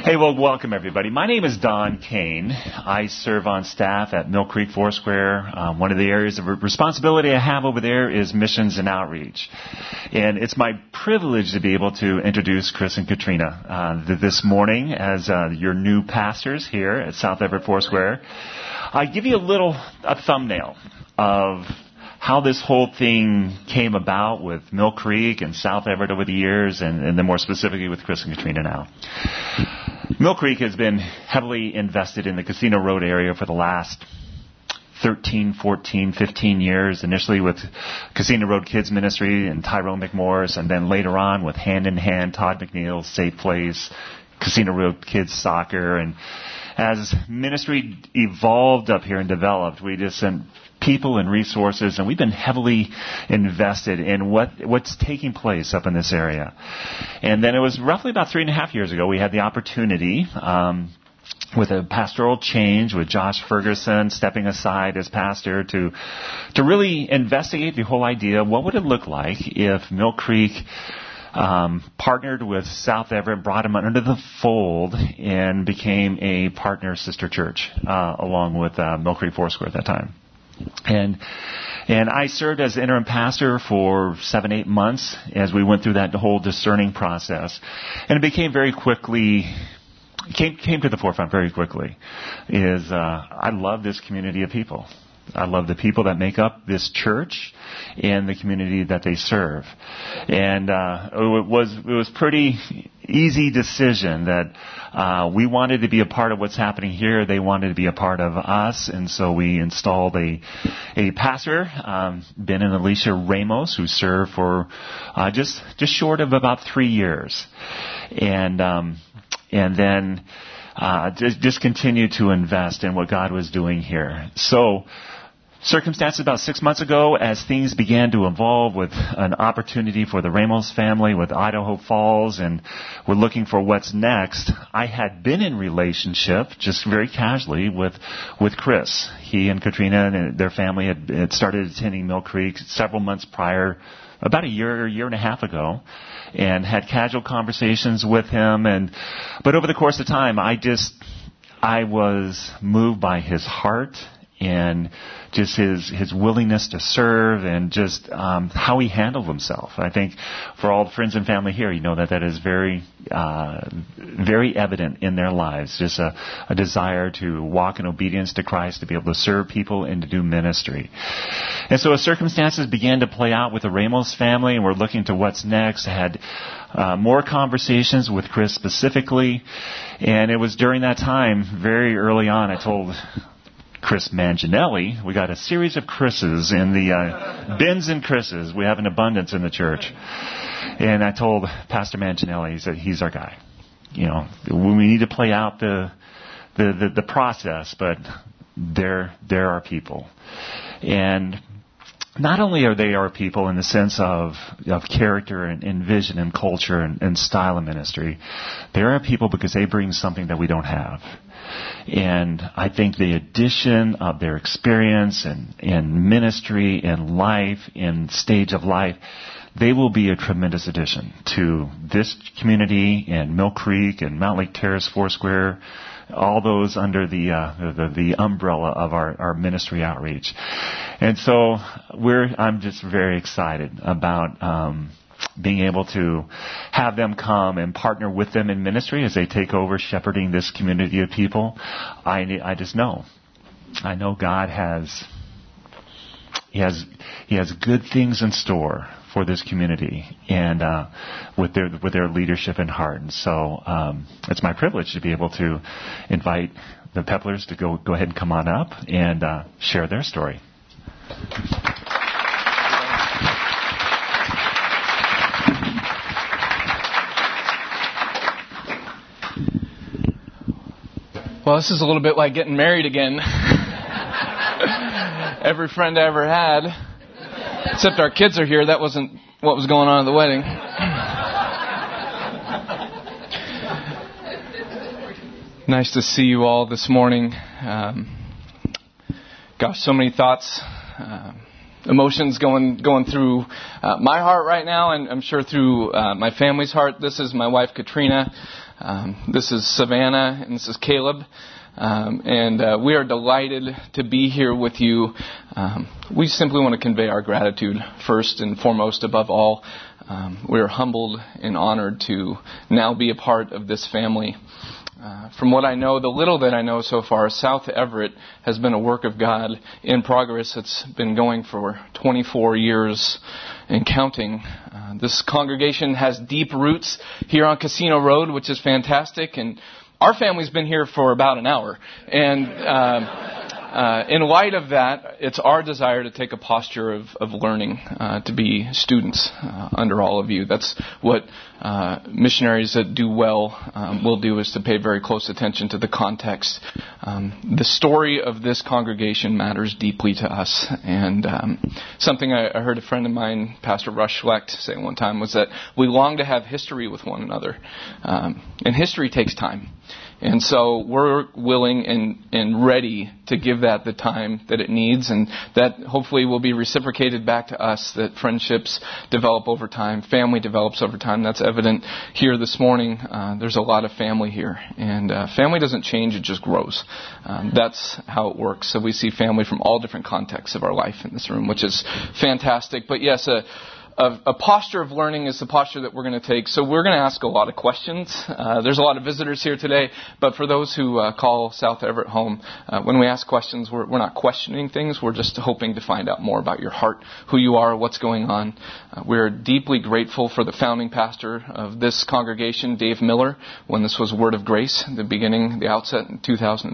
Hey, well, welcome everybody. My name is Don Kane. I serve on staff at Mill Creek Foursquare. One of the areas of responsibility I have over there is missions and outreach. And it's my privilege to be able to introduce Chris and Katrina this morning as your new pastors here at South Everett Foursquare. I give you a thumbnail of how this whole thing came about with Mill Creek and South Everett over the years, and then more specifically with Chris and Katrina now. Mill Creek has been heavily invested in the Casino Road area for the last 13, 14, 15 years, initially with Casino Road Kids Ministry and Tyrone McMorris, and then later on with Hand in Hand, Todd McNeil, Safe Place, Casino Road Kids Soccer. And as ministry evolved up here and developed, we just sent people and resources, and we've been heavily invested in what's taking place up in this area. And then it was roughly about 3.5 years ago, we had the opportunity, with a pastoral change, with Josh Ferguson stepping aside as pastor, to really investigate the whole idea. What would it look like if Mill Creek partnered with South Everett, brought them under the fold, and became a partner sister church along with Mill Creek Foursquare at that time. And I served as interim pastor for 7-8 months as we went through that whole discerning process. And it became very quickly, came to the forefront very quickly, I love this community of people. I love the people that make up this church and the community that they serve. And it was pretty easy decision that we wanted to be a part of what's happening here. They wanted to be a part of us, and so we installed a pastor, Ben and Alicia Ramos, who served for just short of about 3 years, and then just continued to invest in what God was doing here. So, circumstances about 6 months ago, as things began to evolve with an opportunity for the Ramos family with Idaho Falls, and we're looking for what's next, I had been in relationship, just very casually, with Chris. He and Katrina and their family had started attending Mill Creek several months prior, about a year and a half ago, and had casual conversations with him. But over the course of time, I was moved by his heart and just his willingness to serve, and just how he handled himself. I think for all the friends and family here, you know that is very, very evident in their lives. Just a desire to walk in obedience to Christ, to be able to serve people and to do ministry. And so as circumstances began to play out with the Ramos family, and we're looking to what's next, I had more conversations with Chris specifically, and it was during that time, very early on, I told Chris Manginelli, we got a series of Chris's in the Bens and Chris's. We have an abundance in the church. And I told Pastor Manginelli, he said, he's our guy. You know, we need to play out the process, but they're our people. And not only are they our people in the sense of character and vision and culture and style of ministry, they're our people because they bring something that we don't have. And I think the addition of their experience and ministry and life and stage of life, they will be a tremendous addition to this community and Mill Creek and Mount Lake Terrace Foursquare, all those under the umbrella of our ministry outreach. And so I'm just very excited about being able to have them come and partner with them in ministry as they take over shepherding this community of people. I just know. I know God has good things in store for this community, and with their leadership and heart. And so it's my privilege to be able to invite the Peplers to go ahead and come on up and share their story. Well, this is a little bit like getting married again. Every friend I ever had, except our kids are here, that wasn't what was going on at the wedding. Nice to see you all this morning. Gosh, so many thoughts, emotions going through my heart right now, and I'm sure through my family's heart. This is my wife, Katrina. This is Savannah, and this is Caleb. And we are delighted to be here with you. We simply want to convey our gratitude first and foremost above all. We are humbled and honored to now be a part of this family. From what I know, the little that I know so far, South Everett has been a work of God in progress. It's been going for 24 years and counting. This congregation has deep roots here on Casino Road, which is fantastic. And our family's been here for about an hour. And in light of that, it's our desire to take a posture of learning, to be students under all of you. That's what missionaries that do well will do, is to pay very close attention to the context. The story of this congregation matters deeply to us. And something I heard a friend of mine, Pastor Rush Schlecht, say one time was that we long to have history with one another. And history takes time. And so we're willing and ready to give that the time that it needs, and that hopefully will be reciprocated back to us, that friendships develop over time, family develops over time. That's evident here this morning. There's a lot of family here, and family doesn't change, it just grows. That's how it works. So we see family from all different contexts of our life in this room, which is fantastic. But yes, a posture of learning is the posture that we're going to take. So we're going to ask a lot of questions. There's a lot of visitors here today, but for those who call South Everett home, when we ask questions, we're not questioning things. We're just hoping to find out more about your heart, who you are, what's going on. We're deeply grateful for the founding pastor of this congregation, Dave Miller, when this was Word of Grace, the outset in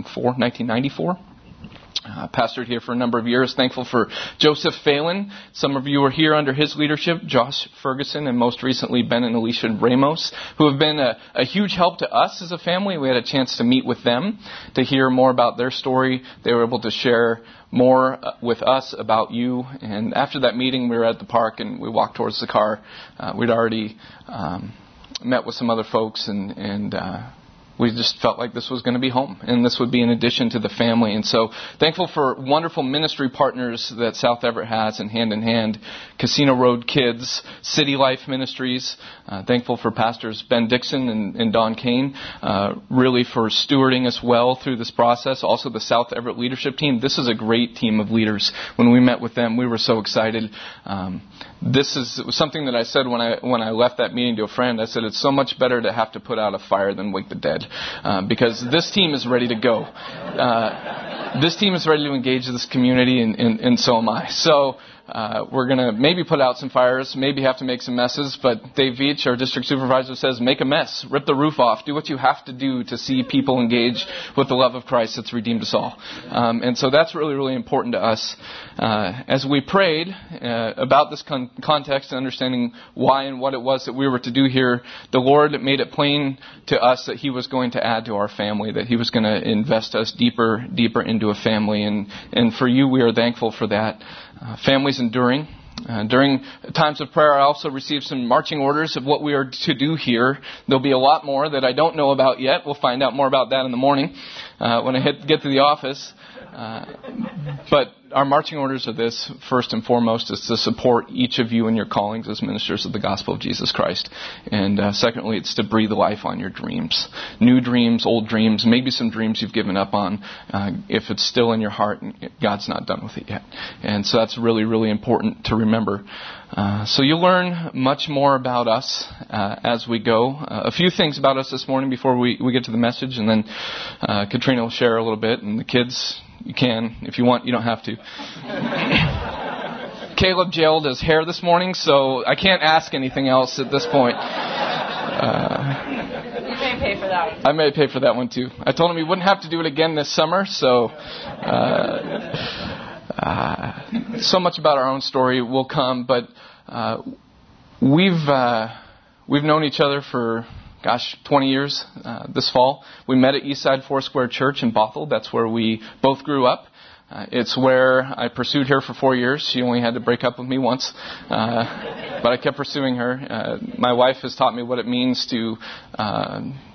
1994. Pastored here for a number of years. Thankful for Joseph Phelan. Some of you are here under his leadership. Josh Ferguson, and most recently Ben and Alicia Ramos, who have been a huge help to us as a family. We had a chance to meet with them to hear more about their story. They were able to share more with us about you. And after that meeting, we were at the park and we walked towards the car. We'd already met with some other folks, and we just felt like this was going to be home, and this would be an addition to the family. And so thankful for wonderful ministry partners that South Everett has, and Hand in Hand, Casino Road Kids, City Life Ministries. Thankful for Pastors Ben Dixon and Don Kane, really for stewarding us well through this process. Also the South Everett leadership team. This is a great team of leaders. When we met with them, we were so excited. This is something that I said when I left that meeting to a friend. I said, it's so much better to have to put out a fire than wake the dead. Because this team is ready to go. This team is ready to engage this community, and so am I. So we're going to maybe put out some fires, maybe have to make some messes, but Dave Veach, our district supervisor, says make a mess, rip the roof off, do what you have to do to see people engage with the love of Christ that's redeemed us all. And so that's really, really important to us. As we prayed about this context and understanding why and what it was that we were to do here, the Lord made it plain to us that He was going to add to our family, that He was going to invest us deeper into a family. And for you, we are thankful for that. Families enduring. During times of prayer, I also received some marching orders of what we are to do here. There'll be a lot more that I don't know about yet. We'll find out more about that in the morning when I get to the office. But our marching orders are this: first and foremost is to support each of you in your callings as ministers of the gospel of Jesus Christ. And secondly, it's to breathe life on your dreams. New dreams, old dreams, maybe some dreams you've given up on. If it's still in your heart, God's not done with it yet. And so that's really, really important to remember. So you'll learn much more about us as we go. A few things about us this morning before we get to the message, and then Katrina will share a little bit, and the kids, you can, if you want, you don't have to. Caleb jailed his hair this morning, so I can't ask anything else at this point. You may pay for that one. I may pay for that one too. I told him he wouldn't have to do it again this summer, so so much about our own story will come, but we've known each other for 20 years this fall. We met at Eastside Foursquare Church in Bothell. That's where we both grew up. It's where I pursued her for 4 years. She only had to break up with me once. But I kept pursuing her. My wife has taught me what it means to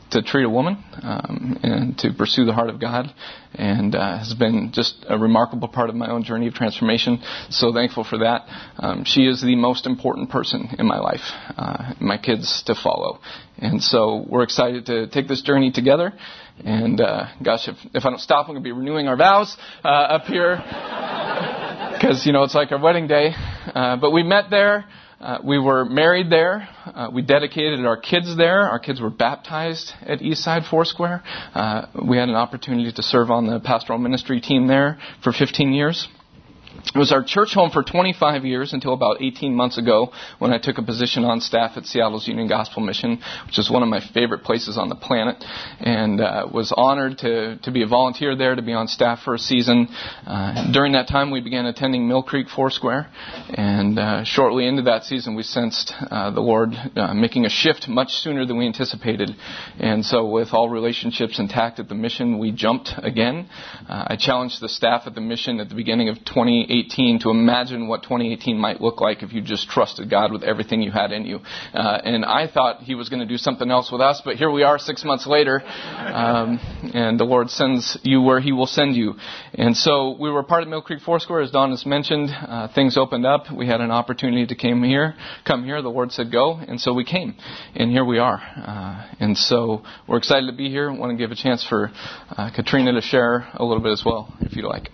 to treat a woman and to pursue the heart of God, and has been just a remarkable part of my own journey of transformation. So thankful for that. She is the most important person in my life, my kids to follow. And so we're excited to take this journey together. And gosh, if I don't stop, I'm going to be renewing our vows up here because, it's like our wedding day. But we met there. We were married there. We dedicated our kids there. Our kids were baptized at Eastside Foursquare. We had an opportunity to serve on the pastoral ministry team there for 15 years. It was our church home for 25 years until about 18 months ago when I took a position on staff at Seattle's Union Gospel Mission, which is one of my favorite places on the planet, and was honored to be a volunteer there, to be on staff for a season. During that time, we began attending Mill Creek Foursquare, and shortly into that season, we sensed the Lord making a shift much sooner than we anticipated. And so with all relationships intact at the mission, we jumped again. I challenged the staff at the mission at the beginning of 2018 to imagine what 2018 might look like if you just trusted God with everything you had in you. And I thought He was going to do something else with us, but here we are 6 months later, and the Lord sends you where He will send you. And so we were part of Mill Creek Foursquare, as Don has mentioned. Things opened up. We had an opportunity to come here. The Lord said go, and so we came, and here we are. And so we're excited to be here. I want to give a chance for Katrina to share a little bit as well, if you'd like.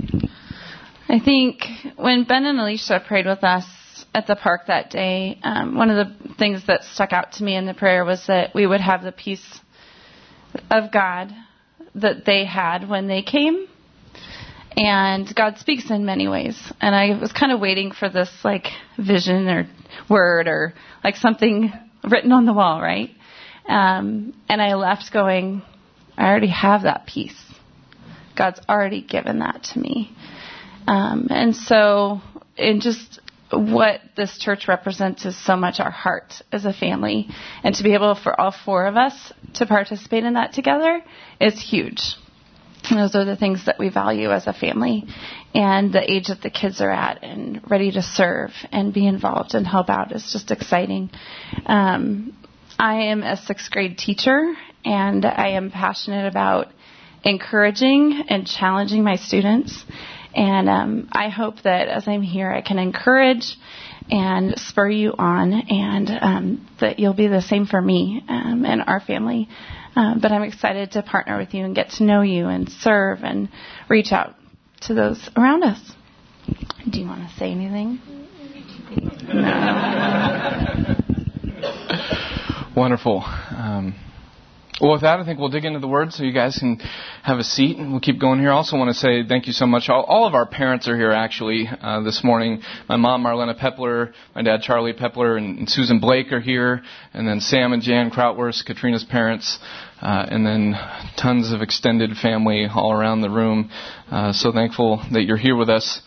I think when Ben and Alicia prayed with us at the park that day, one of the things that stuck out to me in the prayer was that we would have the peace of God that they had when they came. And God speaks in many ways. And I was kind of waiting for this vision or word or something written on the wall, right? And I left going, I already have that peace. God's already given that to me. And so in just what this church represents is so much our heart as a family. And to be able for all four of us to participate in that together is huge. And those are the things that we value as a family, and the age that the kids are at and ready to serve and be involved and help out is just exciting. I am a 6th grade teacher, and I am passionate about encouraging and challenging my students. And I hope that as I'm here, I can encourage and spur you on, and that you'll be the same for me and our family. But I'm excited to partner with you and get to know you and serve and reach out to those around us. Do you want to say anything? No. Wonderful. Well, with that, I think we'll dig into the Word so you guys can have a seat, and we'll keep going here. I also want to say thank you so much. All of our parents are here, actually, this morning. My mom, Marlena Pepler, my dad, Charlie Pepler, and Susan Blake are here, and then Sam and Jan Krautwurst, Katrina's parents, and then tons of extended family all around the room. So thankful that you're here with us.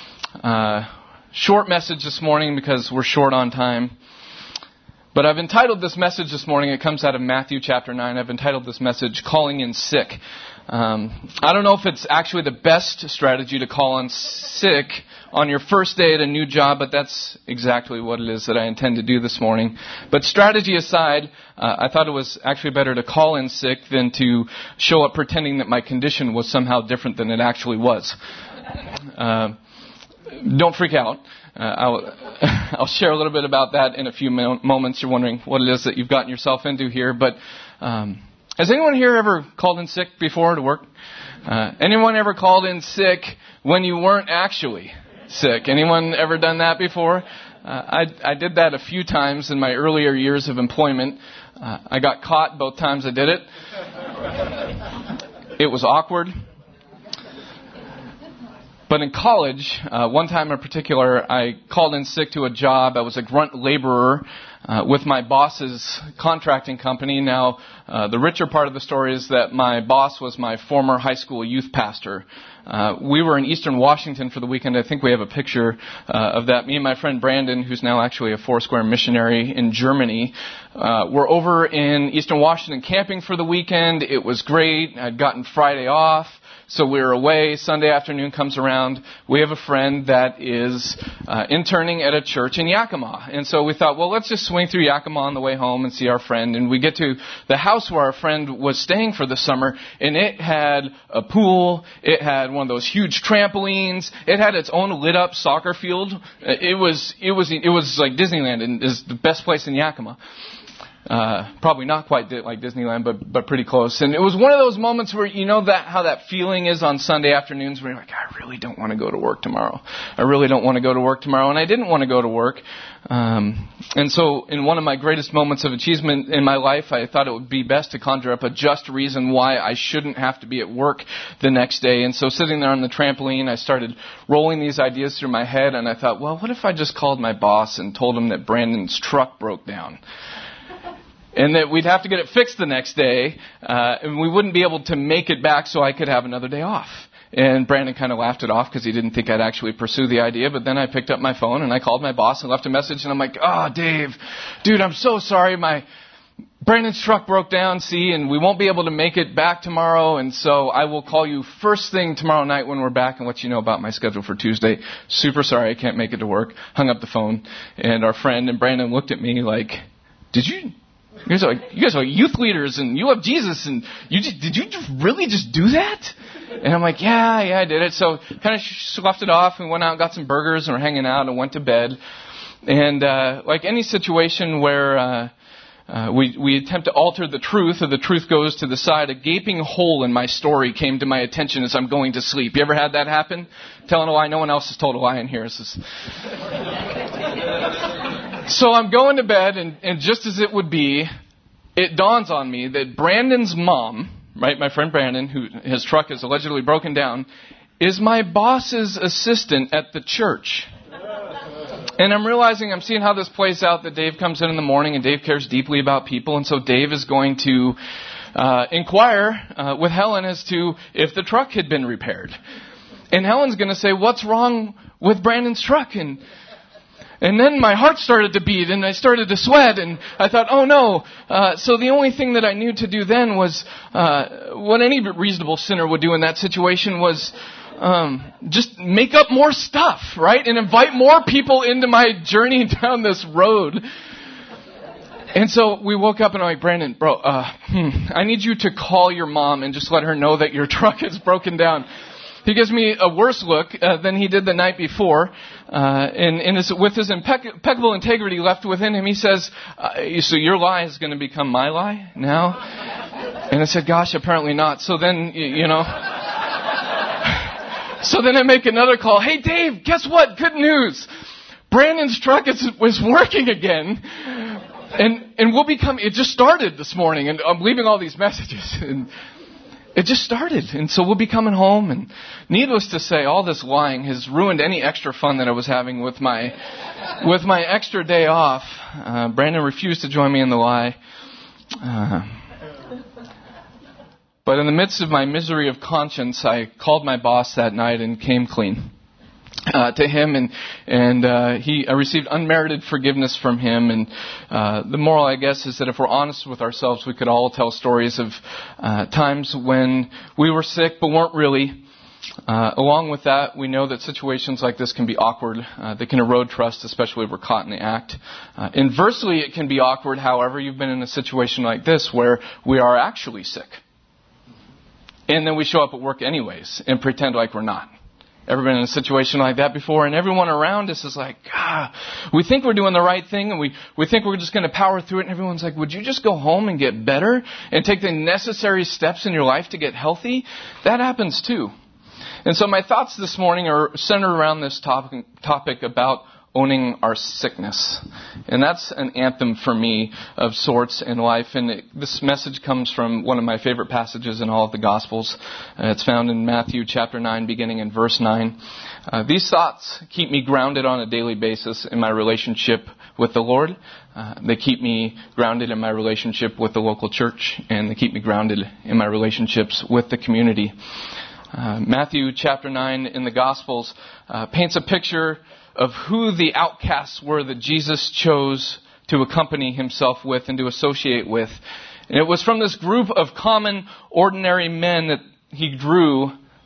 Short message this morning because we're short on time. But I've entitled this message this morning, it comes out of Matthew chapter 9, I've entitled this message, Calling in Sick. I don't know if it's actually the best strategy to call in sick on your first day at a new job, but that's exactly what it is that I intend to do this morning. But strategy aside, I thought it was actually better to call in sick than to show up pretending that my condition was somehow different than it actually was. Don't freak out. I'll share a little bit about that in a few moments. You're wondering what it is that you've gotten yourself into here. But has anyone here ever called in sick before to work? Anyone ever called in sick when you weren't actually sick? Anyone ever done that before? I did that a few times in my earlier years of employment. I got caught both times I did it. It was awkward. But in college, one time in particular, I called in sick to a job. I was a grunt laborer with my boss's contracting company. Now, the richer part of the story is that my boss was my former high school youth pastor. We were in Eastern Washington for the weekend. I think we have a picture of that. Me and my friend Brandon, who's now actually a Foursquare missionary in Germany, were over in Eastern Washington camping for the weekend. It was great. I'd gotten Friday off. So we're away. Sunday afternoon comes around. We have a friend that is interning at a church in Yakima. And so we thought, well, let's just swing through Yakima on the way home and see our friend. And we get to the house where our friend was staying for the summer, and it had a pool. It had one of those huge trampolines. It had its own lit up soccer field. It was like Disneyland, and is the best place in Yakima. Probably not quite like Disneyland, but pretty close. And it was one of those moments where you know that how that feeling is on Sunday afternoons where you're like, I really don't want to go to work tomorrow. I really don't want to go to work tomorrow. And I didn't want to go to work. And so in one of my greatest moments of achievement in my life, I thought it would be best to conjure up a just reason why I shouldn't have to be at work the next day. And so sitting there on the trampoline, I started rolling these ideas through my head. And I thought, well, what if I just called my boss and told him that Brandon's truck broke down? And that we'd have to get it fixed the next day, and we wouldn't be able to make it back so I could have another day off. And Brandon kind of laughed it off because he didn't think I'd actually pursue the idea. But then I picked up my phone and I called my boss and left a message. And I'm like, Dave, dude, I'm so sorry. Brandon's truck broke down, and we won't be able to make it back tomorrow. And so I will call you first thing tomorrow night when we're back and let you know about my schedule for Tuesday. Super sorry, I can't make it to work. Hung up the phone. And our friend and Brandon looked at me like, You guys are youth leaders and you love Jesus, and did you really just do that? And I'm like, yeah, I did it. So kind of sloughed it off and went out and got some burgers and we're hanging out and went to bed. And like any situation where we attempt to alter the truth, or the truth goes to the side, a gaping hole in my story came to my attention as I'm going to sleep. You ever had that happen? Telling a lie. No one else has told a lie in here. So I'm going to bed, and just as it would be, it dawns on me that Brandon's mom, right, my friend Brandon, his truck is allegedly broken down, is my boss's assistant at the church. And I'm realizing, I'm seeing how this plays out, that Dave comes in the morning, and Dave cares deeply about people, and so Dave is going to inquire with Helen as to if the truck had been repaired. And Helen's going to say, what's wrong with Brandon's truck? And then my heart started to beat and I started to sweat and I thought, oh no. So the only thing that I knew to do then was what any reasonable sinner would do in that situation was just make up more stuff, right? And invite more people into my journey down this road. And so we woke up and I'm like, Brandon, bro, I need you to call your mom and just let her know that your truck is broken down. He gives me a worse look than he did the night before. And with his impeccable integrity left within him, he says, so your lie is going to become my lie now? And I said, gosh, apparently not. So then, so then I make another call. Hey, Dave, guess what? Good news. Brandon's truck was working again. And it just started this morning. And I'm leaving all these messages. And it just started. And so we'll be coming home. And needless to say, all this lying has ruined any extra fun that I was having with my extra day off. Brandon refused to join me in the lie. But in the midst of my misery of conscience, I called my boss that night and came clean to him, and I received unmerited forgiveness from him. And the moral, I guess, is that if we're honest with ourselves, we could all tell stories of times when we were sick but weren't really. Along with that, we know that situations like this can be awkward. They can erode trust, especially if we're caught in the act. Inversely, it can be awkward, however, you've been in a situation like this where we are actually sick. And then we show up at work anyways and pretend like we're not. Ever been in a situation like that before? And everyone around us is like, we think we're doing the right thing and we think we're just going to power through it. And everyone's like, would you just go home and get better and take the necessary steps in your life to get healthy? That happens too. And so my thoughts this morning are centered around this topic about owning our sickness. And that's an anthem for me of sorts in life. And this message comes from one of my favorite passages in all of the Gospels. It's found in Matthew chapter 9, beginning in verse 9. These thoughts keep me grounded on a daily basis in my relationship with the Lord. They keep me grounded in my relationship with the local church. And they keep me grounded in my relationships with the community. Matthew chapter 9 in the Gospels paints a picture of who the outcasts were that Jesus chose to accompany himself with and to associate with. And it was from this group of common, ordinary men that he drew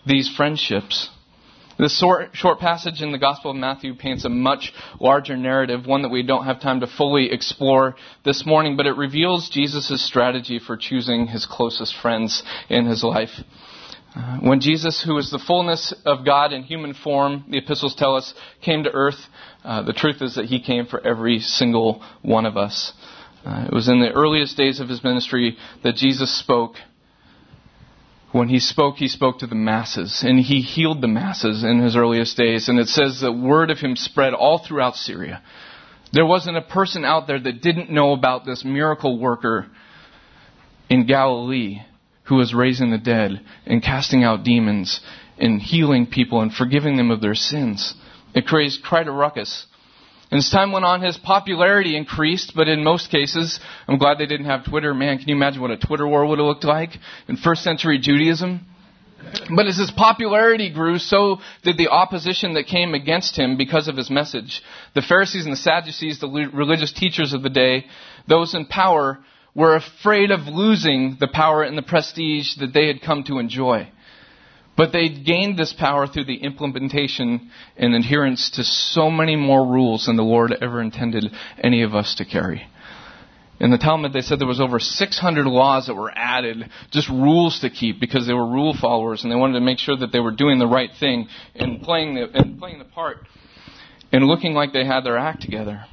these friendships. This short passage in the Gospel of Matthew paints a much larger narrative, one that we don't have time to fully explore this morning, but it reveals Jesus' strategy for choosing his closest friends in his life. When Jesus, who is the fullness of God in human form, the epistles tell us, came to earth, the truth is that he came for every single one of us. It was in the earliest days of his ministry that Jesus spoke. When he spoke to the masses, and he healed the masses in his earliest days. And it says the word of him spread all throughout Syria. There wasn't a person out there that didn't know about this miracle worker in Galilee who was raising the dead and casting out demons and healing people and forgiving them of their sins. It created quite a ruckus. And as time went on, his popularity increased, but in most cases, I'm glad they didn't have Twitter. Man, can you imagine what a Twitter war would have looked like in first century Judaism? But as his popularity grew, so did the opposition that came against him because of his message. The Pharisees and the Sadducees, the religious teachers of the day, those in power, were afraid of losing the power and the prestige that they had come to enjoy. But they gained this power through the implementation and adherence to so many more rules than the Lord ever intended any of us to carry. In the Talmud, they said there was over 600 laws that were added, just rules to keep, because they were rule followers and they wanted to make sure that they were doing the right thing and playing the part and looking like they had their act together.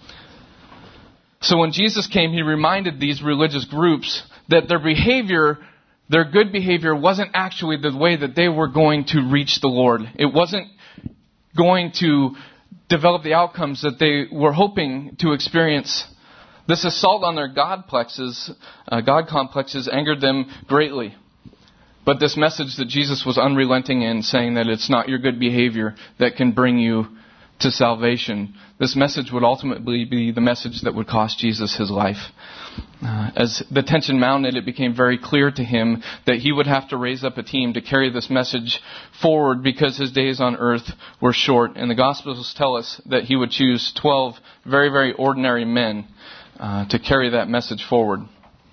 So when Jesus came, he reminded these religious groups that their behavior, their good behavior, wasn't actually the way that they were going to reach the Lord. It wasn't going to develop the outcomes that they were hoping to experience. This assault on their God complexes angered them greatly. But this message that Jesus was unrelenting in, saying that it's not your good behavior that can bring you to salvation, this message would ultimately be the message that would cost Jesus his life. As the tension mounted, it became very clear to him that he would have to raise up a team to carry this message forward because his days on earth were short. And the Gospels tell us that he would choose 12 very, very ordinary men to carry that message forward.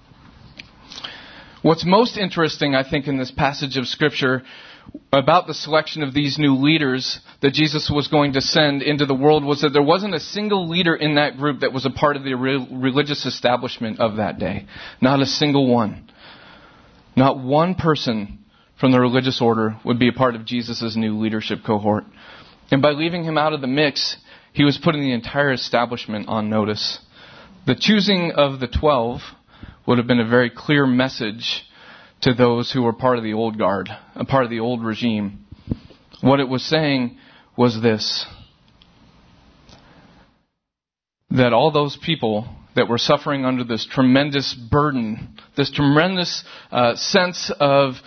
What's most interesting, I think, in this passage of Scripture about the selection of these new leaders that Jesus was going to send into the world was that there wasn't a single leader in that group that was a part of the religious establishment of that day. Not a single one. Not one person from the religious order would be a part of Jesus' new leadership cohort. And by leaving him out of the mix, he was putting the entire establishment on notice. The choosing of the 12 would have been a very clear message to those who were part of the old guard, a part of the old regime. What it was saying was this: that all those people that were suffering under this tremendous burden, this tremendous sense of,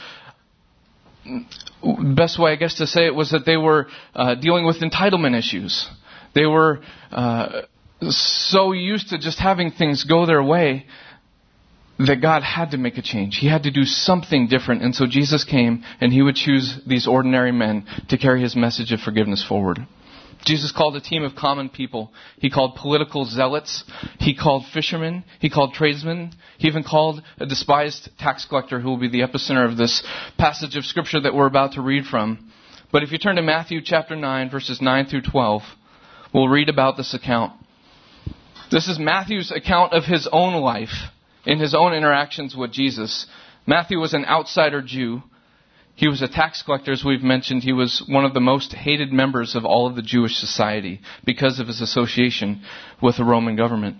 best way I guess to say it was that they were dealing with entitlement issues. They were so used to just having things go their way that God had to make a change. He had to do something different. And so Jesus came and he would choose these ordinary men to carry his message of forgiveness forward. Jesus called a team of common people. He called political zealots. He called fishermen. He called tradesmen. He even called a despised tax collector who will be the epicenter of this passage of Scripture that we're about to read from. But if you turn to Matthew chapter 9, verses 9 through 12, we'll read about this account. This is Matthew's account of his own life, in his own interactions with Jesus. Matthew was an outsider Jew. He was a tax collector, as we've mentioned. He was one of the most hated members of all of the Jewish society because of his association with the Roman government.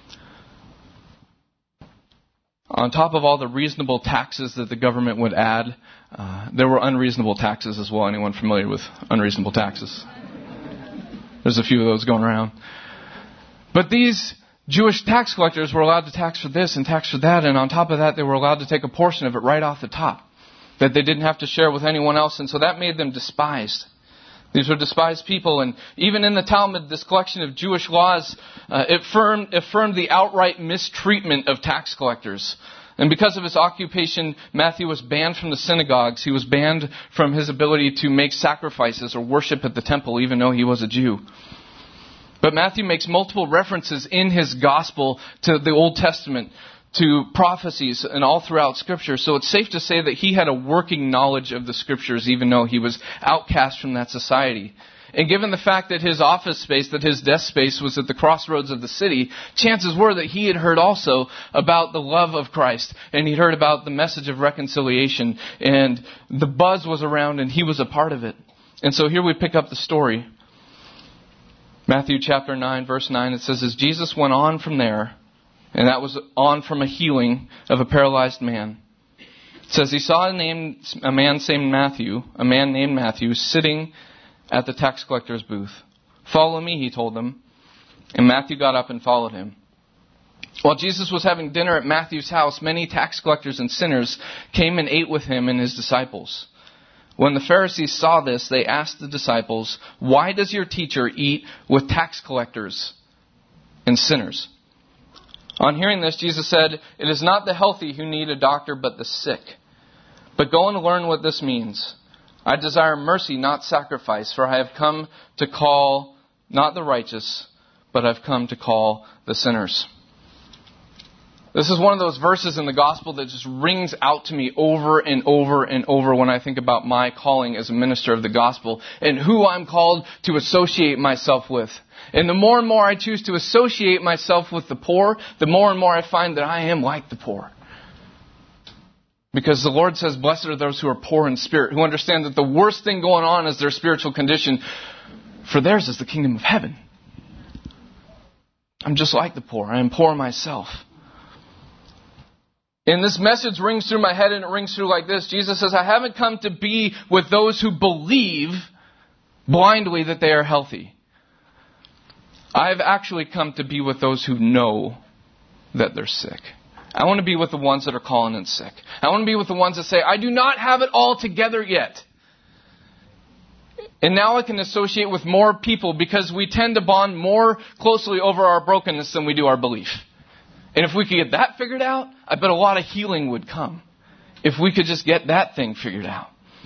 On top of all the reasonable taxes that the government would add, there were unreasonable taxes as well. Anyone familiar with unreasonable taxes? There's a few of those going around. But these Jewish tax collectors were allowed to tax for this and tax for that, and on top of that, they were allowed to take a portion of it right off the top that they didn't have to share with anyone else, and so that made them despised. These were despised people, and even in the Talmud, this collection of Jewish laws affirmed the outright mistreatment of tax collectors. And because of his occupation, Matthew was banned from the synagogues. He was banned from his ability to make sacrifices or worship at the temple, even though he was a Jew. But Matthew makes multiple references in his gospel to the Old Testament, to prophecies and all throughout Scripture. So it's safe to say that he had a working knowledge of the Scriptures, even though he was outcast from that society. And given the fact that his office space, that his desk space was at the crossroads of the city, chances were that he had heard also about the love of Christ. And he'd heard about the message of reconciliation. And the buzz was around and he was a part of it. And so here we pick up the story. Matthew chapter 9, verse 9, it says, as Jesus went on from there, and that was on from a healing of a paralyzed man. It says he saw a man named Matthew, sitting at the tax collector's booth. Follow me, he told them. And Matthew got up and followed him. While Jesus was having dinner at Matthew's house, many tax collectors and sinners came and ate with him and his disciples. When the Pharisees saw this, they asked the disciples, why does your teacher eat with tax collectors and sinners? On hearing this, Jesus said, it is not the healthy who need a doctor, but the sick. But go and learn what this means. I desire mercy, not sacrifice, for I have come to call not the righteous, but I've come to call the sinners. This is one of those verses in the gospel that just rings out to me over and over and over when I think about my calling as a minister of the gospel and who I'm called to associate myself with. And the more and more I choose to associate myself with the poor, the more and more I find that I am like the poor. Because the Lord says, blessed are those who are poor in spirit, who understand that the worst thing going on is their spiritual condition, for theirs is the kingdom of heaven. I'm just like the poor. I am poor myself. And this message rings through my head, and it rings through like this. Jesus says, I haven't come to be with those who believe blindly that they are healthy. I've actually come to be with those who know that they're sick. I want to be with the ones that are calling in sick. I want to be with the ones that say, I do not have it all together yet. And now I can associate with more people because we tend to bond more closely over our brokenness than we do our belief. And if we could get that figured out, I bet a lot of healing would come. If we could just get that thing figured out.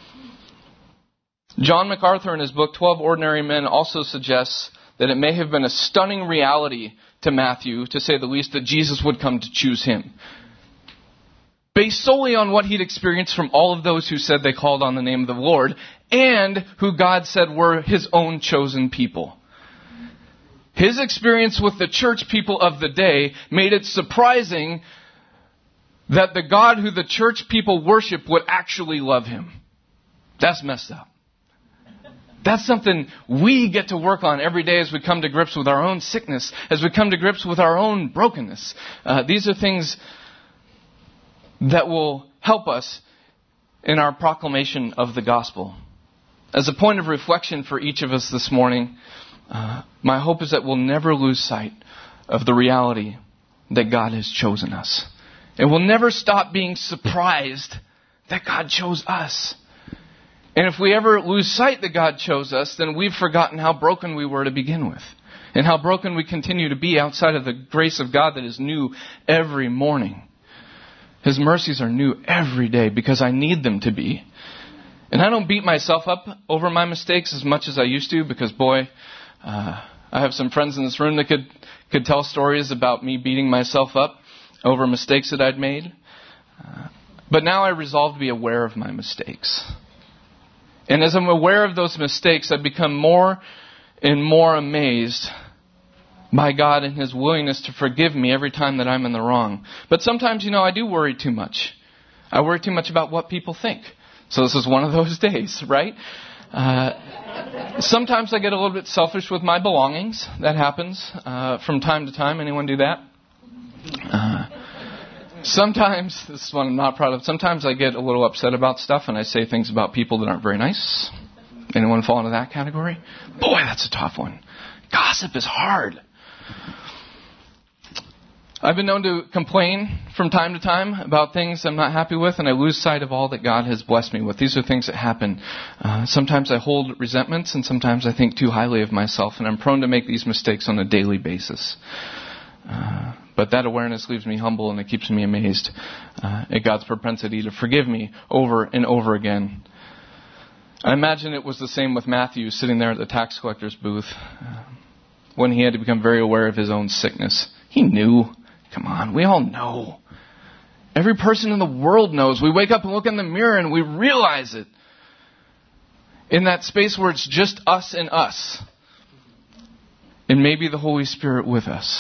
John MacArthur in his book 12 Ordinary Men also suggests that it may have been a stunning reality to Matthew, to say the least, that Jesus would come to choose him. Based solely on what he'd experienced from all of those who said they called on the name of the Lord, and who God said were his own chosen people. His experience with the church people of the day made it surprising that the God who the church people worship would actually love him. That's messed up. That's something we get to work on every day as we come to grips with our own sickness, as we come to grips with our own brokenness. These are things that will help us in our proclamation of the gospel. As a point of reflection for each of us this morning, my hope is that we'll never lose sight of the reality that God has chosen us. And we'll never stop being surprised that God chose us. And if we ever lose sight that God chose us, then we've forgotten how broken we were to begin with. And how broken we continue to be outside of the grace of God that is new every morning. His mercies are new every day because I need them to be. And I don't beat myself up over my mistakes as much as I used to because, boy, I have some friends in this room that could tell stories about me beating myself up over mistakes that I'd made. But now I resolve to be aware of my mistakes. And as I'm aware of those mistakes, I become more and more amazed by God and His willingness to forgive me every time that I'm in the wrong. But sometimes, I do worry too much. I worry too much about what people think. So this is one of those days, right? Sometimes I get a little bit selfish with my belongings. That happens from time to time. Anyone do that? Sometimes, this is one I'm not proud of, sometimes I get a little upset about stuff and I say things about people that aren't very nice. Anyone fall into that category? Boy, that's a tough one. Gossip is hard. I've been known to complain from time to time about things I'm not happy with, and I lose sight of all that God has blessed me with. These are things that happen. Sometimes I hold resentments, and sometimes I think too highly of myself, and I'm prone to make these mistakes on a daily basis. But that awareness leaves me humble, and it keeps me amazed at God's propensity to forgive me over and over again. I imagine it was the same with Matthew sitting there at the tax collector's booth when he had to become very aware of his own sickness. He knew. Come on, we all know. Every person in the world knows. We wake up and look in the mirror and we realize it. In that space where it's just us and us. And maybe the Holy Spirit with us.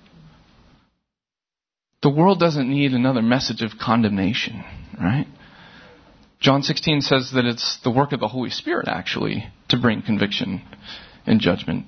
The world doesn't need another message of condemnation, right? John 16 says that it's the work of the Holy Spirit, actually, to bring conviction and judgment.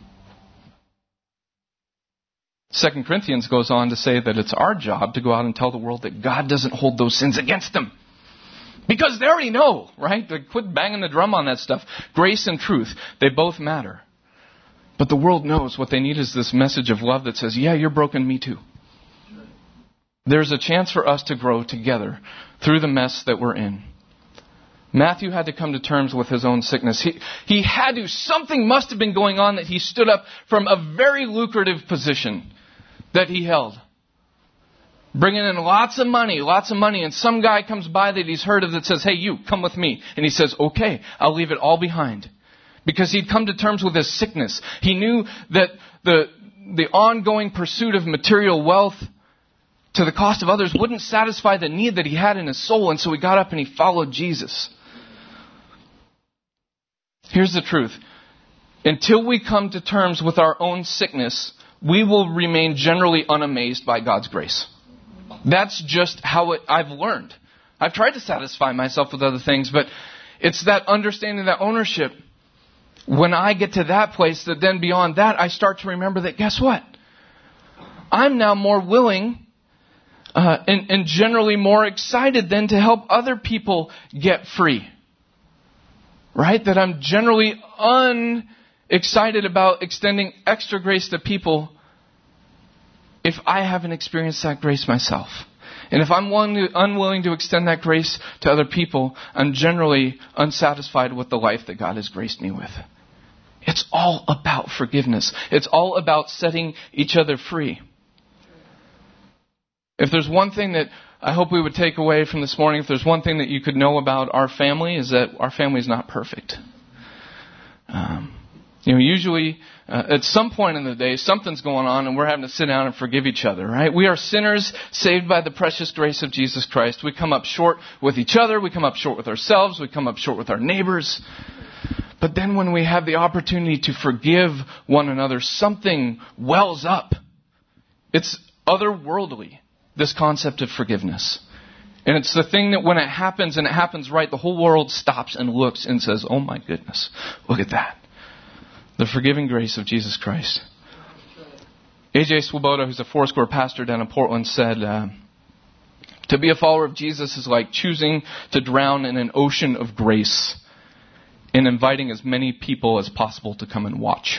2 Corinthians goes on to say that it's our job to go out and tell the world that God doesn't hold those sins against them. Because they already know, right? They quit banging the drum on that stuff. Grace and truth, they both matter. But the world knows what they need is this message of love that says, yeah, you're broken, me too. There's a chance for us to grow together through the mess that we're in. Matthew had to come to terms with his own sickness. He had to. Something must have been going on that he stood up from a very lucrative position that he held. Bringing in lots of money. And some guy comes by that he's heard of that says, hey, you, come with me. And he says, okay, I'll leave it all behind. Because he'd come to terms with his sickness. He knew that the ongoing pursuit of material wealth to the cost of others wouldn't satisfy the need that he had in his soul. And so he got up and he followed Jesus. Here's the truth. Until we come to terms with our own sickness, we will remain generally unamazed by God's grace. That's just how I've learned. I've tried to satisfy myself with other things, but it's that understanding, that ownership. When I get to that place, that then beyond that, I start to remember that, guess what? I'm now more willing and generally more excited then to help other people get free. Right? That I'm generally unexcited about extending extra grace to people if I haven't experienced that grace myself. And if I'm unwilling to extend that grace to other people, I'm generally unsatisfied with the life that God has graced me with. It's all about forgiveness. It's all about setting each other free. If there's one thing that I hope we would take away from this morning, if there's one thing that you could know about our family, is that our family is not perfect. Usually at some point in the day, something's going on and we're having to sit down and forgive each other, right? We are sinners saved by the precious grace of Jesus Christ. We come up short with each other. We come up short with ourselves. We come up short with our neighbors. But then when we have the opportunity to forgive one another, something wells up. It's otherworldly, this concept of forgiveness. And it's the thing that when it happens and it happens right, the whole world stops and looks and says, oh my goodness, look at that. The forgiving grace of Jesus Christ. A.J. Swoboda, who's a Foursquare pastor down in Portland, said, to be a follower of Jesus is like choosing to drown in an ocean of grace and inviting as many people as possible to come and watch.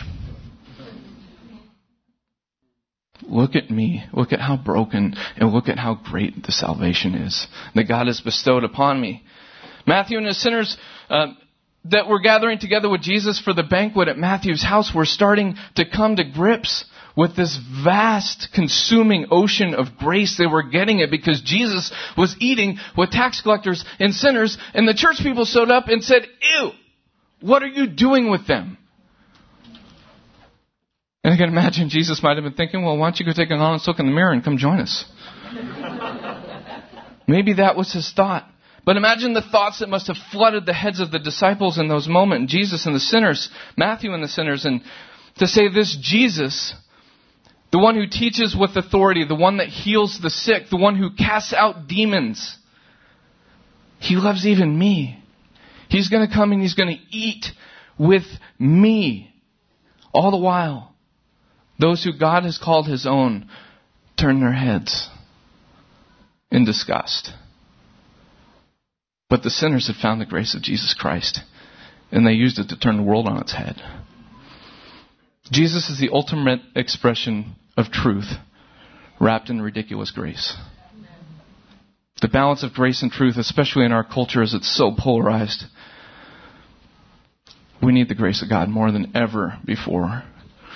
Look at me. Look at how broken and look at how great the salvation is that God has bestowed upon me. Matthew and his sinners that were gathering together with Jesus for the banquet at Matthew's house were starting to come to grips with this vast, consuming ocean of grace. They were getting it because Jesus was eating with tax collectors and sinners, and the church people stood up and said, ew, what are you doing with them? And I can imagine Jesus might have been thinking, well, why don't you go take an honest look in the mirror and come join us? Maybe that was his thought. But imagine the thoughts that must have flooded the heads of the disciples in those moments. Jesus and the sinners, Matthew and the sinners. And to say this Jesus, the one who teaches with authority, the one that heals the sick, the one who casts out demons, he loves even me. He's going to come and he's going to eat with me. All the while, those who God has called his own turn their heads in disgust. But the sinners had found the grace of Jesus Christ, and they used it to turn the world on its head. Jesus is the ultimate expression of truth wrapped in ridiculous grace. The balance of grace and truth, especially in our culture as it's so polarized, we need the grace of God more than ever before.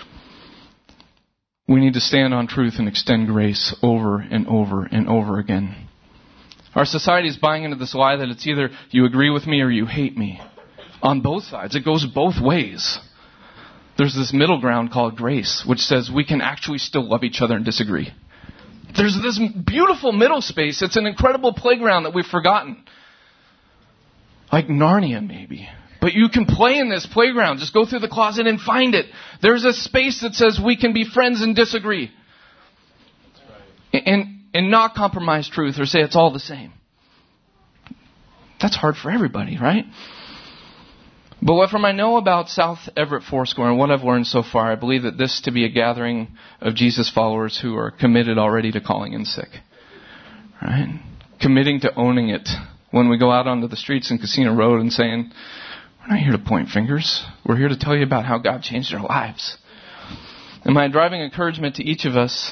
We need to stand on truth and extend grace over and over and over again. Our society is buying into this lie that it's either you agree with me or you hate me. On both sides. It goes both ways. There's this middle ground called grace, which says we can actually still love each other and disagree. There's this beautiful middle space. It's an incredible playground that we've forgotten. Like Narnia, maybe. But you can play in this playground. Just go through the closet and find it. There's a space that says we can be friends and disagree. That's right. And not compromise truth or say it's all the same. That's hard for everybody, right? But what from I know about South Everett Foursquare and what I've learned so far, I believe that this to be a gathering of Jesus followers who are committed already to calling in sick. Right? Committing to owning it. When we go out onto the streets in Casino Road and saying, we're not here to point fingers. We're here to tell you about how God changed our lives. And my driving encouragement to each of us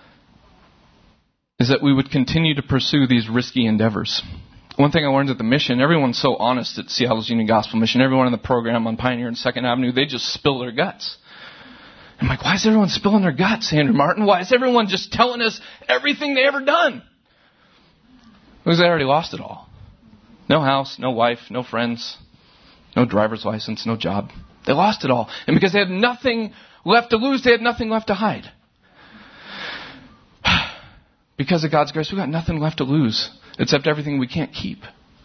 is that we would continue to pursue these risky endeavors. One thing I learned at the mission, everyone's so honest at Seattle's Union Gospel Mission. Everyone in the program on Pioneer and 2nd Avenue, they just spill their guts. I'm like, why is everyone spilling their guts, Andrew Martin? Why is everyone just telling us everything they ever done? Because they already lost it all. No house, no wife, no friends, no driver's license, no job. They lost it all. And because they had nothing left to lose, they had nothing left to hide. Because of God's grace, we've got nothing left to lose except everything we can't keep.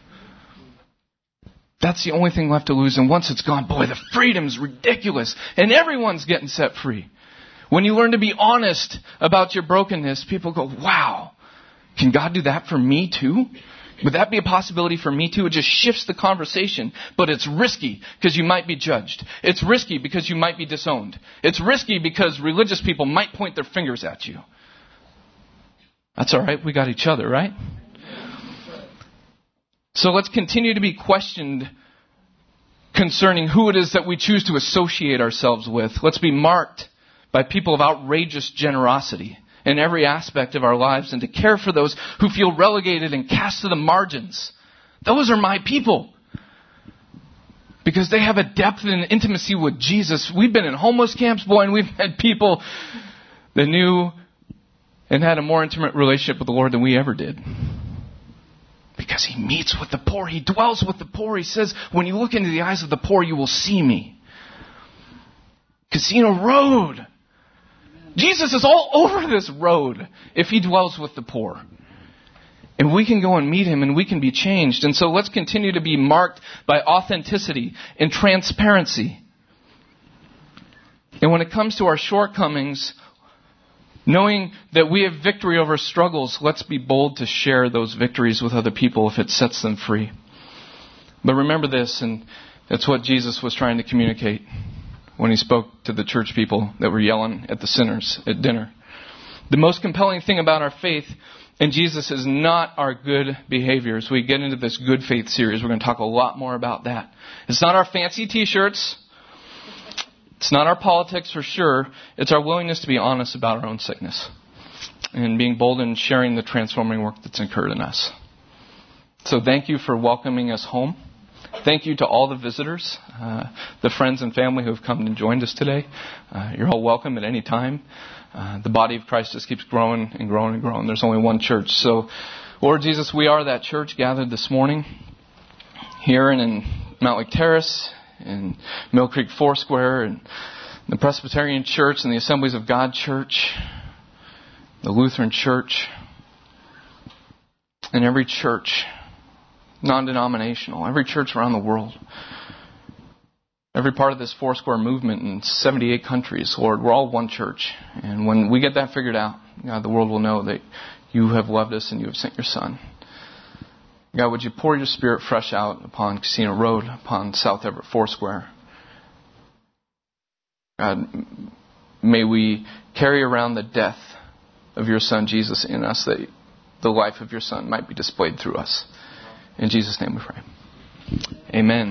That's the only thing left to lose. And once it's gone, boy, the freedom's ridiculous. And everyone's getting set free. When you learn to be honest about your brokenness, people go, wow, can God do that for me too? Would that be a possibility for me too? It just shifts the conversation. But it's risky because you might be judged. It's risky because you might be disowned. It's risky because religious people might point their fingers at you. That's all right. We got each other, right? So let's continue to be questioned concerning who it is that we choose to associate ourselves with. Let's be marked by people of outrageous generosity in every aspect of our lives and to care for those who feel relegated and cast to the margins. Those are my people. Because they have a depth and intimacy with Jesus. We've been in homeless camps, boy, and we've had people that knew and had a more intimate relationship with the Lord than we ever did. Because He meets with the poor. He dwells with the poor. He says, when you look into the eyes of the poor, you will see me. Casino Road. Jesus is all over this road if He dwells with the poor. And we can go and meet Him and we can be changed. And so let's continue to be marked by authenticity and transparency. And when it comes to our shortcomings, knowing that we have victory over struggles, let's be bold to share those victories with other people if it sets them free. But remember this, and that's what Jesus was trying to communicate when He spoke to the church people that were yelling at the sinners at dinner. The most compelling thing about our faith in Jesus is not our good behavior. As we get into this Good Faith series, we're going to talk a lot more about that. It's not our fancy t-shirts. It's not our politics for sure. It's our willingness to be honest about our own sickness and being bold in sharing the transforming work that's occurred in us. So thank you for welcoming us home. Thank you to all the visitors, the friends and family who have come and joined us today. You're all welcome at any time. The body of Christ just keeps growing and growing and growing. There's only one church. So, Lord Jesus, we are that church gathered this morning here and in Mount Lake Terrace, in Mill Creek Foursquare, and the Presbyterian Church, and the Assemblies of God Church, the Lutheran Church, and every church, non-denominational, every church around the world, every part of this Foursquare movement in 78 countries. Lord, we're all one church. And when we get that figured out, God, the world will know that You have loved us and You have sent Your Son. God, would You pour Your Spirit fresh out upon Casino Road, upon South Everett Foursquare. God, may we carry around the death of Your Son, Jesus, in us, that the life of Your Son might be displayed through us. In Jesus' name we pray. Amen.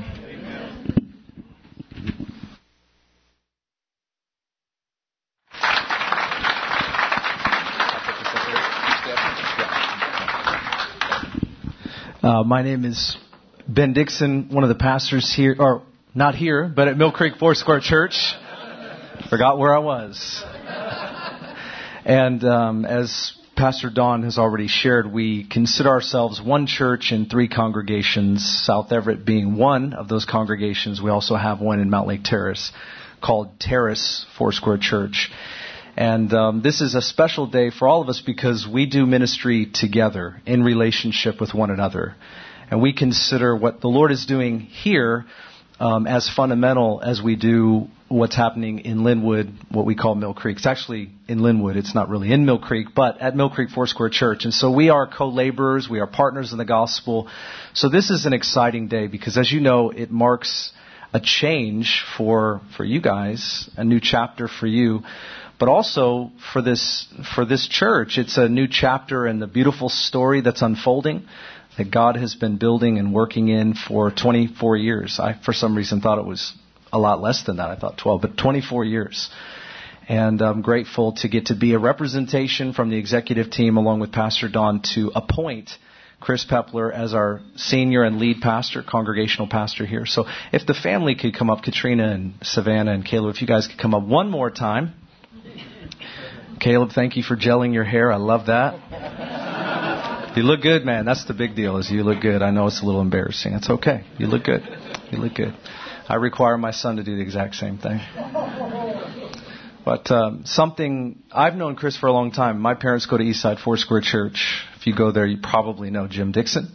My name is Ben Dixon, one of the pastors here, or not here, but at Mill Creek Foursquare Church. Forgot where I was. And as Pastor Don has already shared, we consider ourselves one church in 3 congregations, South Everett being one of those congregations. We also have one in Mount Lake Terrace called Terrace Foursquare Church. And this is a special day for all of us because we do ministry together in relationship with one another. And we consider what the Lord is doing here as fundamental as we do what's happening in Linwood, what we call Mill Creek. It's actually in Linwood. It's not really in Mill Creek, but at Mill Creek Foursquare Church. And so we are co-laborers. We are partners in the gospel. So this is an exciting day because, as you know, it marks a change for you guys, a new chapter for you, but also for this church. It's a new chapter in the beautiful story that's unfolding that God has been building and working in for 24 years. I, for some reason, thought it was a lot less than that. I thought 12, but 24 years. And I'm grateful to get to be a representation from the executive team along with Pastor Don to appoint Chris Pepler as our senior and lead pastor, congregational pastor here. So if the family could come up, Katrina and Savannah and Caleb, if you guys could come up one more time. Caleb, thank you for gelling your hair. I love that. You look good, man. That's the big deal, is you look good. I know it's a little embarrassing. It's okay. You look good. You look good. I require my son to do the exact same thing. But something, I've known Chris for a long time. My parents go to Eastside Foursquare Church. If you go there, you probably know Jim Dixon.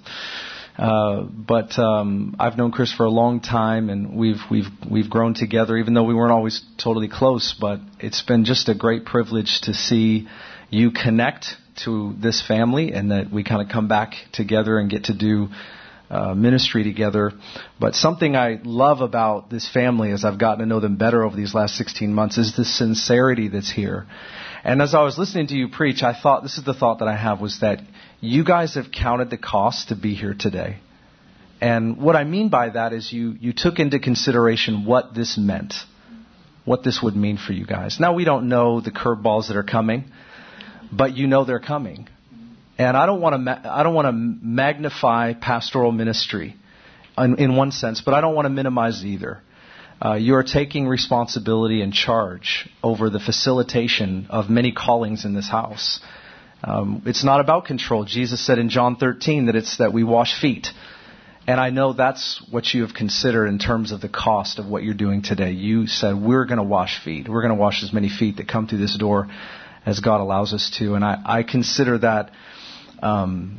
But I've known Chris for a long time, and we've grown together, even though we weren't always totally close. But it's been just a great privilege to see you connect to this family, and that we kind of come back together and get to do ministry together. But something I love about this family, as I've gotten to know them better over these last 16 months, is the sincerity that's here. And as I was listening to you preach, I thought, this is the thought that I have, was that you guys have counted the cost to be here today. And what I mean by that is you took into consideration what this meant, what this would mean for you guys. Now, we don't know the curveballs that are coming, but you know they're coming. And I don't want to magnify pastoral ministry in one sense, but I don't want to minimize it either. You are taking responsibility and charge over the facilitation of many callings in this house. It's not about control. Jesus said in John 13 that it's that we wash feet. And I know that's what you have considered in terms of the cost of what you're doing today. You said, we're going to wash feet. We're going to wash as many feet that come through this door as God allows us to. And I consider that an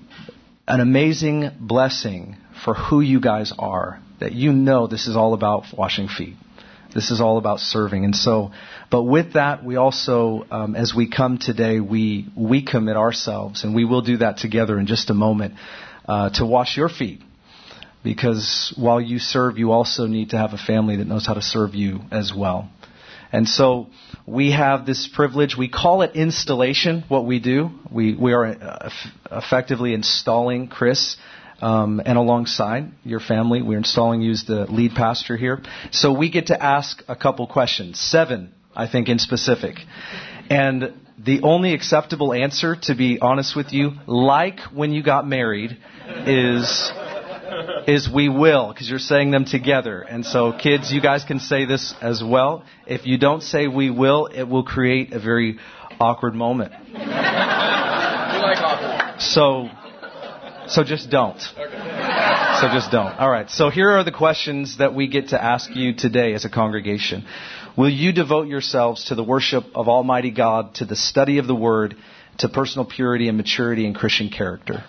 amazing blessing for who you guys are, that you know this is all about washing feet. This is all about serving. And so, but with that, we also, as we come today, we commit ourselves, and we will do that together in just a moment, to wash your feet. Because while you serve, you also need to have a family that knows how to serve you as well. And so we have this privilege. We call it installation, what we do. We are effectively installing Chris, and alongside your family, we're installing you as the lead pastor here. So we get to ask a couple questions, 7, I think, in specific. And the only acceptable answer, to be honest with you, like when you got married, is we will, because you're saying them together. And so, kids, you guys can say this as well. If you don't say we will, it will create a very awkward moment. We like awkward. So just don't. So just don't. All right. So here are the questions that we get to ask you today as a congregation. Will you devote yourselves to the worship of Almighty God, to the study of the Word, to personal purity and maturity in Christian character?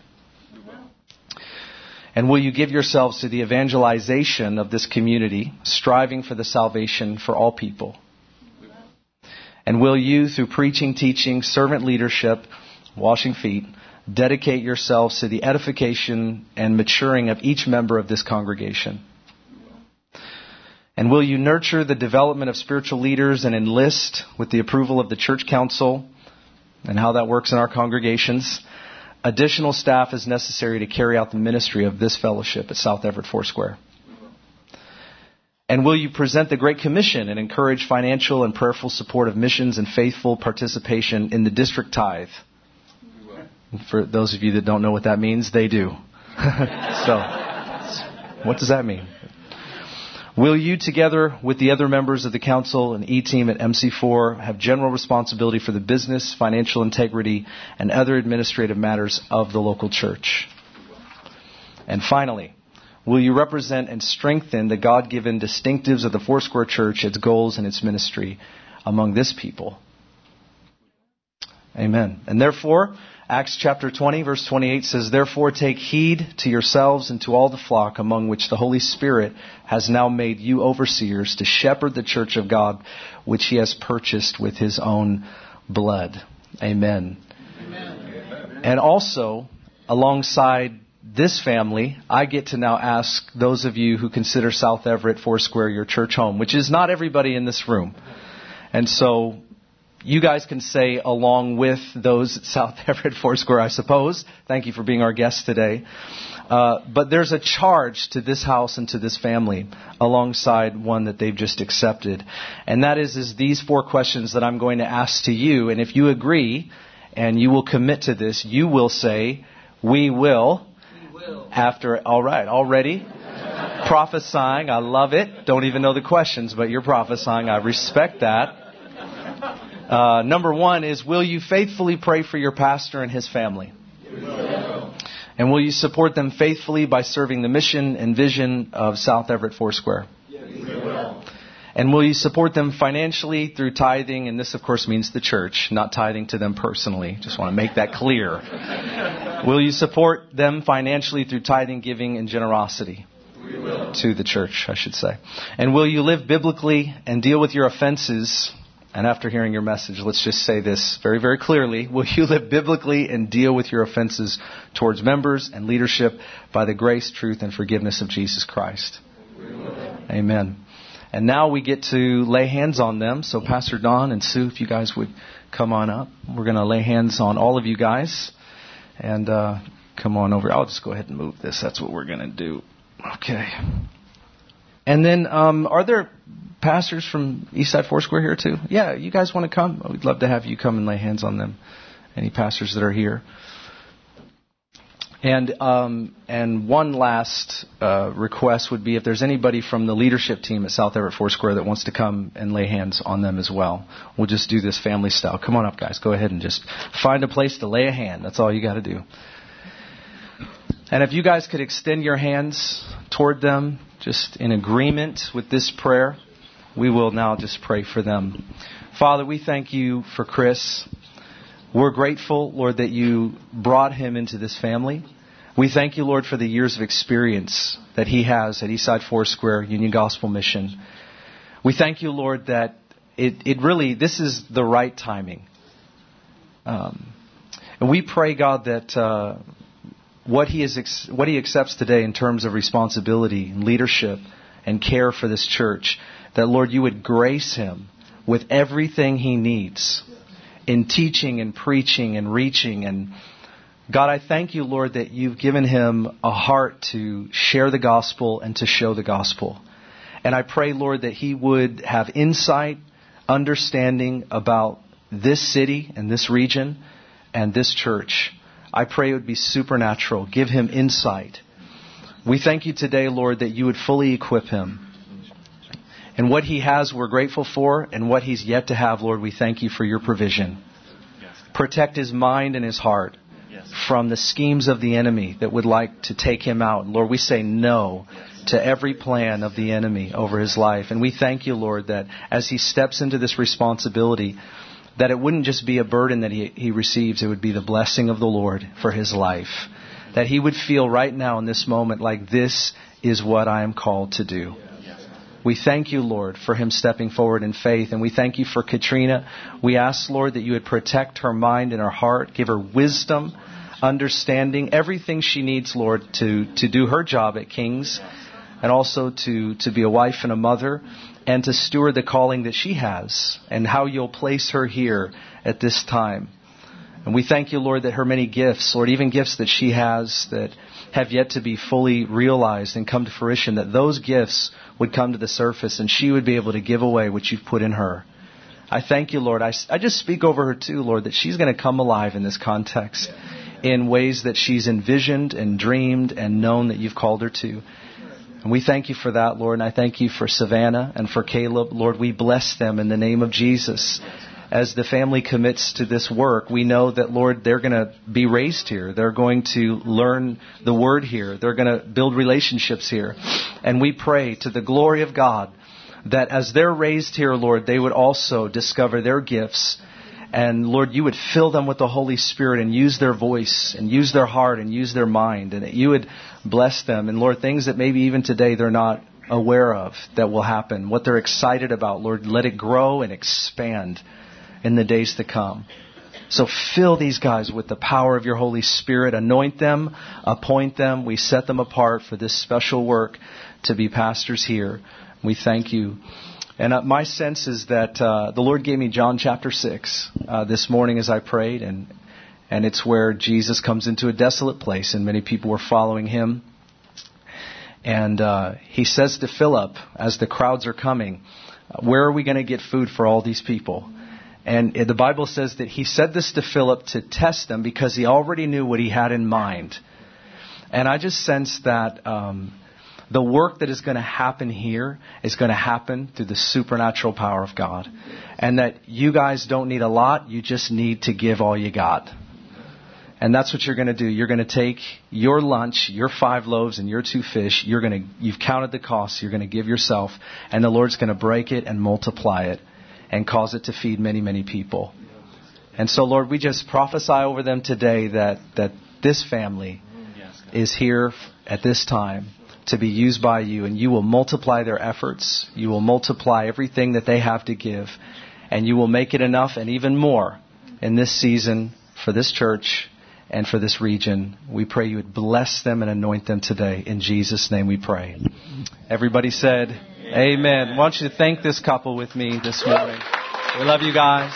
And will you give yourselves to the evangelization of this community, striving for the salvation for all people? And will you, through preaching, teaching, servant leadership, washing feet, dedicate yourselves to the edification and maturing of each member of this congregation? And will you nurture the development of spiritual leaders and enlist, with the approval of the church council and how that works in our congregations, additional staff as necessary to carry out the ministry of this fellowship at South Everett Foursquare? And will you present the Great Commission and encourage financial and prayerful support of missions and faithful participation in the district tithe? For those of you that don't know what that means, they do. So, what does that mean? Will you, together with the other members of the council and E-team at MC4, have general responsibility for the business, financial integrity, and other administrative matters of the local church? And finally, will you represent and strengthen the God-given distinctives of the Foursquare Church, its goals, and its ministry among this people? Amen. And therefore, Acts chapter 20, verse 28 says, "Therefore take heed to yourselves and to all the flock among which the Holy Spirit has now made you overseers to shepherd the church of God, which he has purchased with his own blood." Amen. Amen. And also, alongside this family, I get to now ask those of you who consider South Everett Foursquare your church home, which is not everybody in this room. And so you guys can say along with those at South Everett Foursquare, I suppose. Thank you for being our guests today. But there's a charge to this house and to this family alongside one that they've just accepted. And that is these 4 questions that I'm going to ask to you. And if you agree and you will commit to this, you will say, "We will." After, all right, already prophesying. I love it. Don't even know the questions, but you're prophesying. I respect that. Number 1 is, will you faithfully pray for your pastor and his family? We will. And will you support them faithfully by serving the mission and vision of South Everett Foursquare? Yes, we will. And will you support them financially through tithing? And this, of course, means the church, not tithing to them personally. Just want to make that clear. Will you support them financially through tithing, giving, and generosity? We will. To the church, I should say. And will you live biblically and deal with your offenses? And after hearing your message, let's just say this very, very clearly. Will you live biblically and deal with your offenses towards members and leadership by the grace, truth, and forgiveness of Jesus Christ? We will. Amen. And now we get to lay hands on them. So Pastor Don and Sue, if you guys would come on up. We're going to lay hands on all of you guys. And come on over. I'll just go ahead and move this. That's what we're going to do. Okay. And then are there pastors from Eastside Foursquare here too? Yeah, you guys want to come? We'd love to have you come and lay hands on them. Any pastors that are here? And one last request would be if there's anybody from the leadership team at South Everett Foursquare that wants to come and lay hands on them as well. We'll just do this family style. Come on up, guys. Go ahead and just find a place to lay a hand. That's all you got to do. And if you guys could extend your hands toward them, just in agreement with this prayer, we will now just pray for them. Father, we thank you for Chris. We're grateful, Lord, that you brought him into this family. We thank you, Lord, for the years of experience that he has at Eastside Foursquare Union Gospel Mission. We thank you, Lord, that it really, this is the right timing. And we pray, God, that what he accepts today in terms of responsibility and leadership and care for this church, that, Lord, you would grace him with everything he needs in teaching and preaching and reaching. And God, I thank you, Lord, that you've given him a heart to share the gospel and to show the gospel. And I pray, Lord, that he would have insight, understanding about this city and this region and this church. I pray it would be supernatural. Give him insight. We thank you today, Lord, that you would fully equip him. And what he has, we're grateful for. And what he's yet to have, Lord, we thank you for your provision. Yes. Protect his mind and his heart from the schemes of the enemy that would like to take him out. Lord, we say no to every plan of the enemy over his life. And we thank you, Lord, that as he steps into this responsibility, that it wouldn't just be a burden that he receives. It would be the blessing of the Lord for his life. That he would feel right now in this moment like this is what I am called to do. We thank you, Lord, for him stepping forward in faith. And we thank you for Katrina. We ask, Lord, that you would protect her mind and her heart. Give her wisdom, understanding, everything she needs, Lord, to do her job at King's. And also to be a wife and a mother. And to steward the calling that she has. And how you'll place her here at this time. And we thank you, Lord, that her many gifts, Lord, even gifts that she has that have yet to be fully realized and come to fruition, that those gifts would come to the surface and she would be able to give away what you've put in her. I thank you, Lord. I just speak over her too, Lord, that she's going to come alive in this context in ways that she's envisioned and dreamed and known that you've called her to. And we thank you for that, Lord. And I thank you for Savannah and for Caleb. Lord, we bless them in the name of Jesus. As the family commits to this work, we know that, Lord, they're going to be raised here. They're going to learn the word here. They're going to build relationships here. And we pray to the glory of God that as they're raised here, Lord, they would also discover their gifts And Lord, you would fill them with the Holy Spirit and use their voice and use their heart and use their mind, and that you would bless them. And Lord, things that maybe even today they're not aware of that will happen, what they're excited about, Lord, let it grow and expand in the days to come. So fill these guys with the power of your Holy Spirit. Anoint them, appoint them. We set them apart for this special work to be pastors here. We thank you. And my sense is that the Lord gave me John chapter 6 this morning as I prayed. And it's where Jesus comes into a desolate place and many people were following him. And he says to Philip, as the crowds are coming, where are we going to get food for all these people? And the Bible says that he said this to Philip to test them because he already knew what he had in mind. And I just sense that the work that is going to happen here is going to happen through the supernatural power of God. And that you guys don't need a lot, you just need to give all you got. And that's what you're going to do. You're going to take your lunch, your 5 loaves and your 2 fish. You've counted the costs. You're going to give yourself. And the Lord's going to break it and multiply it and cause it to feed many, many people. And so, Lord, we just prophesy over them today that this family is here at this time to be used by you. And you will multiply their efforts. You will multiply everything that they have to give. And you will make it enough and even more in this season for this church and for this region. We pray you would bless them and anoint them today. In Jesus' name we pray. Everybody said, Amen. I want you to thank this couple with me this morning. We love you guys.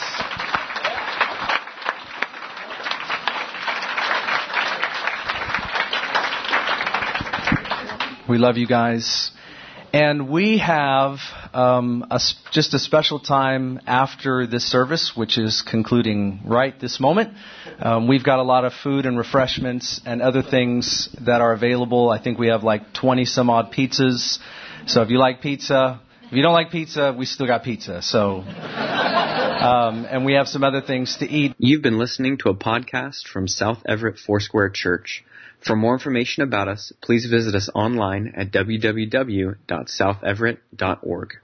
We love you guys. And we have just a special time after this service, which is concluding right this moment. We've got a lot of food and refreshments and other things that are available. I think we have like 20 some odd pizzas. So if you like pizza, if you don't like pizza, we still got pizza. So, and we have some other things to eat. You've been listening to a podcast from South Everett Foursquare Church. For more information about us, please visit us online at www.southeverett.org.